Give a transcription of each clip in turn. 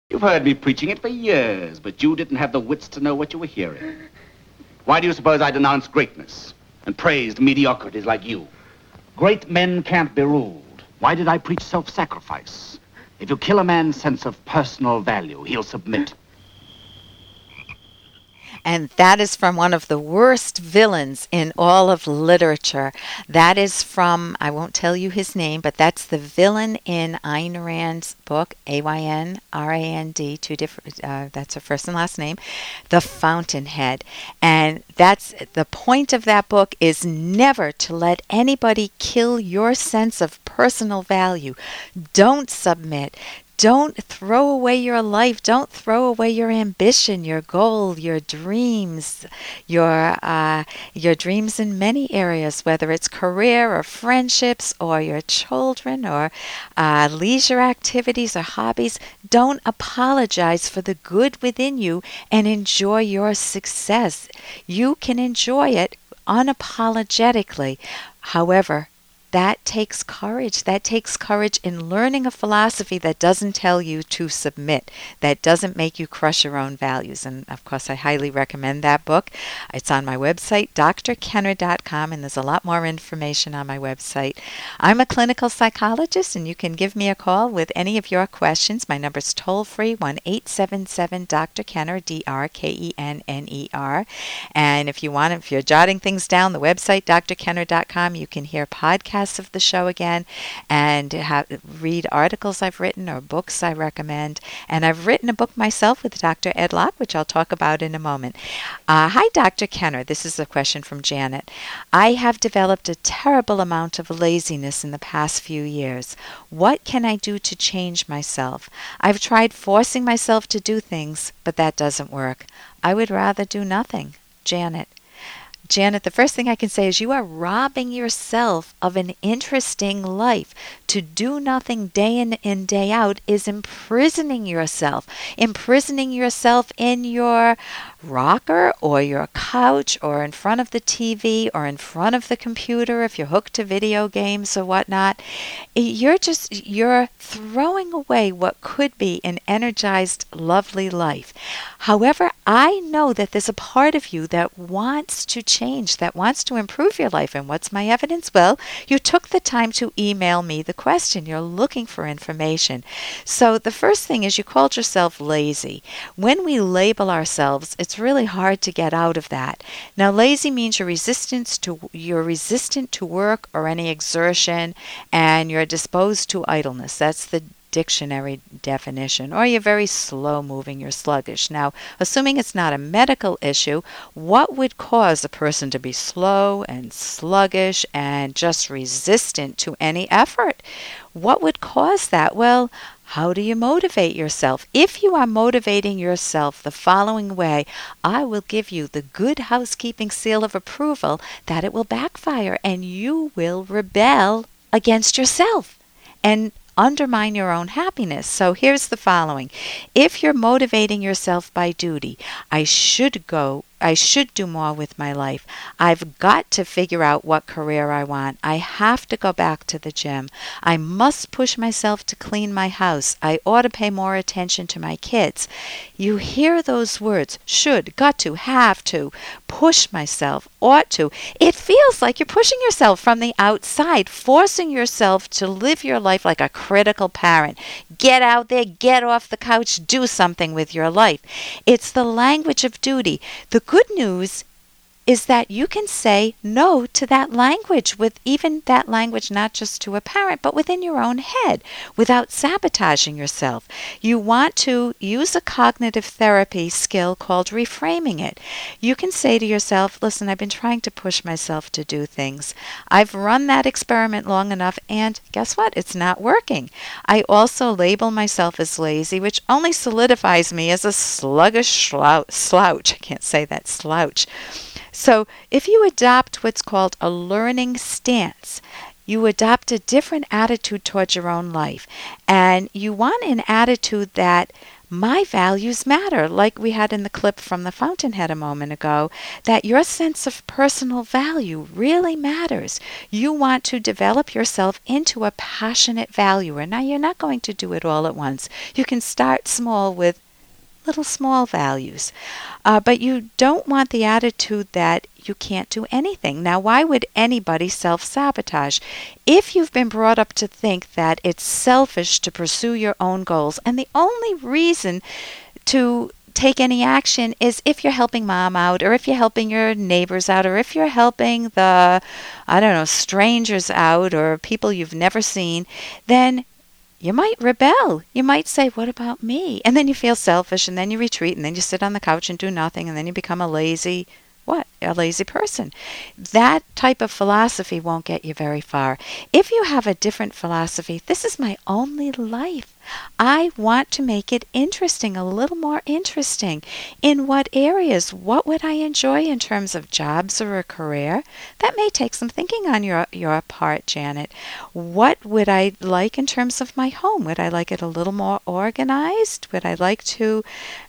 You've heard me preaching it for years, but you didn't have the wits to know what you were hearing. Why do you suppose I denounced greatness and praised mediocrities like you? Great men can't be ruled. Why did I preach self-sacrifice? If you kill a man's sense of personal value, he'll submit. And that is from one of the worst villains in all of literature. That is from, I won't tell you his name, but that's the villain in Ayn Rand's book, Ayn Rand, that's her first and last name, The Fountainhead. And that's the point of that book, is never to let anybody kill your sense of personal value. Don't submit. Don't throw away your life. Don't throw away your ambition, your goal, your dreams in many areas, whether it's career or friendships or your children or leisure activities or hobbies. Don't apologize for the good within you and enjoy your success. You can enjoy it unapologetically. However, that takes courage. That takes courage in learning a philosophy that doesn't tell you to submit, that doesn't make you crush your own values. And of course, I highly recommend that book. It's on my website, drkenner.com, and there's a lot more information on my website. I'm a clinical psychologist, and you can give me a call with any of your questions. My number's toll-free, 1-877-Dr. Kenner, DRKENNER. And if you're jotting things down, the website, drkenner.com, you can hear podcasts of the show again and read articles I've written or books I recommend. And I've written a book myself with Dr. Ed Locke, which I'll talk about in a moment. Hi, Dr. Kenner. This is a question from Janet. I have developed a terrible amount of laziness in the past few years. What can I do to change myself? I've tried forcing myself to do things, but that doesn't work. I would rather do nothing. Janet, the first thing I can say is you are robbing yourself of an interesting life. To do nothing day in and day out is imprisoning yourself in your rocker or your couch or in front of the TV or in front of the computer if you're hooked to video games or whatnot. You're throwing away what could be an energized, lovely life. However, I know that there's a part of you that wants to change, that wants to improve your life. And what's my evidence? Well, you took the time to email me the question. You're looking for information. So the first thing is you called yourself lazy. When we label ourselves, it's really hard to get out of that. Now, lazy means you're resistant to work or any exertion, and you're disposed to idleness. That's the dictionary definition. Or you're very slow moving, you're sluggish. Now, assuming it's not a medical issue, what would cause a person to be slow and sluggish and just resistant to any effort? What would cause that? Well, how do you motivate yourself? If you are motivating yourself the following way, I will give you the good housekeeping seal of approval that it will backfire and you will rebel against yourself and undermine your own happiness. So here's the following. If you're motivating yourself by duty, I should do more with my life. I've got to figure out what career I want. I have to go back to the gym. I must push myself to clean my house. I ought to pay more attention to my kids. You hear those words, should, got to, have to, push myself, ought to. It feels like you're pushing yourself from the outside, forcing yourself to live your life like a critical parent. Get out there, get off the couch, do something with your life. It's the language of duty. The good news is that you can say no to that language, with even that language not just to a parent, but within your own head, without sabotaging yourself. You want to use a cognitive therapy skill called reframing it. You can say to yourself, listen, I've been trying to push myself to do things. I've run that experiment long enough, and guess what? It's not working. I also label myself as lazy, which only solidifies me as a sluggish slouch. I can't say that, slouch. So if you adopt what's called a learning stance, you adopt a different attitude towards your own life. And you want an attitude that my values matter, like we had in the clip from the Fountainhead a moment ago, that your sense of personal value really matters. You want to develop yourself into a passionate valuer. Now, you're not going to do it all at once. You can start small with little small values. But you don't want the attitude that you can't do anything. Now, why would anybody self-sabotage? If you've been brought up to think that it's selfish to pursue your own goals, and the only reason to take any action is if you're helping mom out, or if you're helping your neighbors out, or if you're helping the, strangers out, or people you've never seen, then you might rebel. You might say, what about me? And then you feel selfish, and then you retreat, and then you sit on the couch and do nothing, and then you become a lazy person. That type of philosophy won't get you very far. If you have a different philosophy, this is my only life. I want to make it interesting, a little more interesting. In what areas? What would I enjoy in terms of jobs or a career? That may take some thinking on your part, Janet. What would I like in terms of my home? Would I like it a little more organized? Would I like to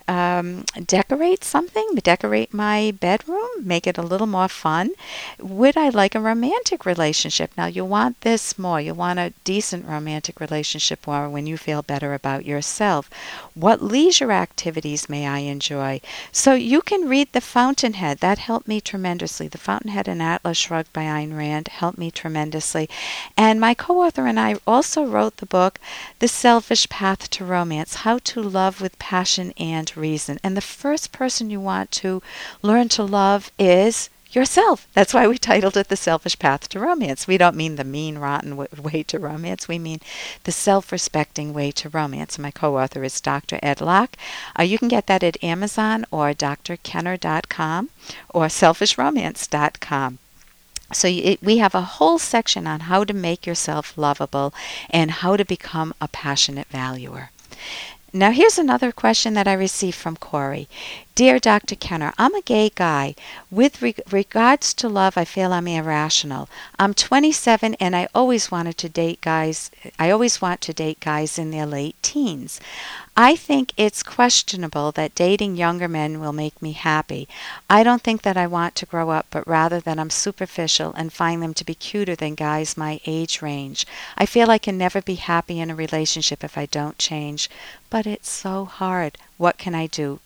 decorate something? Decorate my bedroom? Make it a little more fun? Would I like a romantic relationship? Now, you want this more. You want a decent romantic relationship more when you feel better about yourself. What leisure activities may I enjoy? So you can read The Fountainhead. That helped me tremendously. The Fountainhead and Atlas Shrugged by Ayn Rand helped me tremendously. And my co-author and I also wrote the book, The Selfish Path to Romance, How to Love with Passion and Reason. And the first person you want to learn to love is yourself. That's why we titled it The Selfish Path to Romance. We don't mean the mean, rotten way to romance. We mean the self-respecting way to romance. My co-author is Dr. Ed Locke. You can get that at Amazon or drkenner.com or selfishromance.com. So we have a whole section on how to make yourself lovable and how to become a passionate valuer. Now, here's another question that I received from Corey. Dear Dr. Kenner, I'm a gay guy. With regards to love, I feel I'm irrational. I'm 27 and I always want to date guys in their late teens. I think it's questionable that dating younger men will make me happy. I don't think that I want to grow up, but rather that I'm superficial and find them to be cuter than guys my age range. I feel I can never be happy in a relationship if I don't change, but it's so hard. What can I do?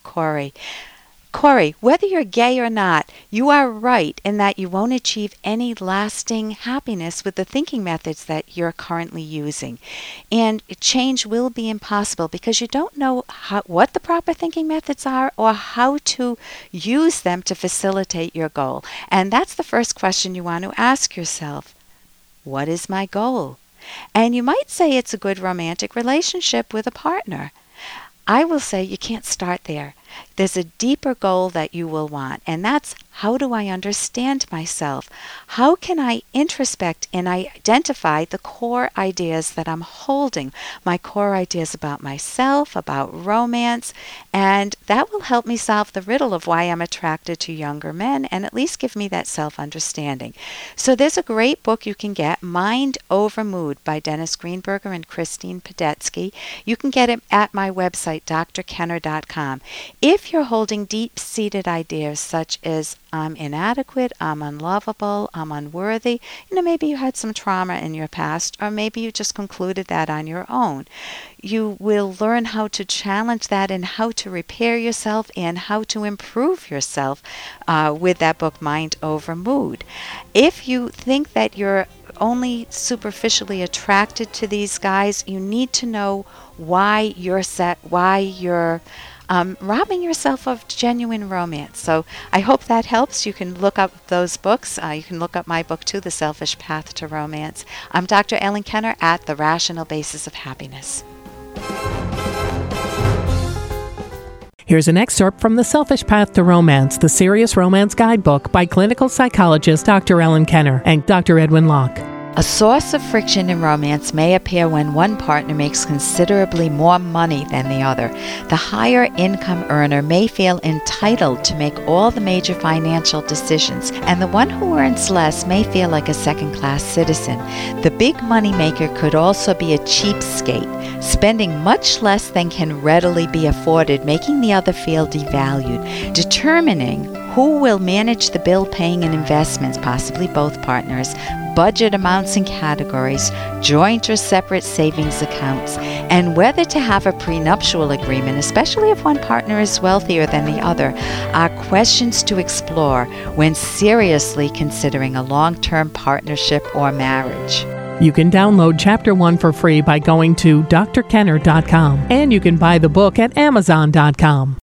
Corey, whether you're gay or not, you are right in that you won't achieve any lasting happiness with the thinking methods that you're currently using. And change will be impossible because you don't know what the proper thinking methods are or how to use them to facilitate your goal. And that's the first question you want to ask yourself. What is my goal? And you might say it's a good romantic relationship with a partner. I will say you can't start there. There's a deeper goal that you will want, and that's how do I understand myself? How can I introspect and identify the core ideas that I'm holding, my core ideas about myself, about romance, and that will help me solve the riddle of why I'm attracted to younger men and at least give me that self-understanding. So there's a great book you can get, Mind Over Mood by Dennis Greenberger and Christine Padetsky. You can get it at my website, drkenner.com. If you're holding deep-seated ideas such as I'm inadequate, I'm unlovable, I'm unworthy, maybe you had some trauma in your past, or maybe you just concluded that on your own. You will learn how to challenge that and how to repair yourself and how to improve yourself with that book, Mind Over Mood. If you think that you're only superficially attracted to these guys, you need to know why you're robbing yourself of genuine romance. So I hope that helps. You can look up those books. You can look up my book too, The Selfish Path to Romance. I'm Dr. Ellen Kenner at The Rational Basis of Happiness. Here's an excerpt from The Selfish Path to Romance, the Serious Romance Guidebook by clinical psychologist Dr. Ellen Kenner and Dr. Edwin Locke. A source of friction in romance may appear when one partner makes considerably more money than the other. The higher income earner may feel entitled to make all the major financial decisions, and the one who earns less may feel like a second-class citizen. The big money maker could also be a cheapskate, spending much less than can readily be afforded, making the other feel devalued. Determining who will manage the bill paying and investments, possibly both partners, budget amounts and categories, joint or separate savings accounts, and whether to have a prenuptial agreement, especially if one partner is wealthier than the other, are questions to explore when seriously considering a long-term partnership or marriage. You can download Chapter 1 for free by going to drkenner.com, and you can buy the book at amazon.com.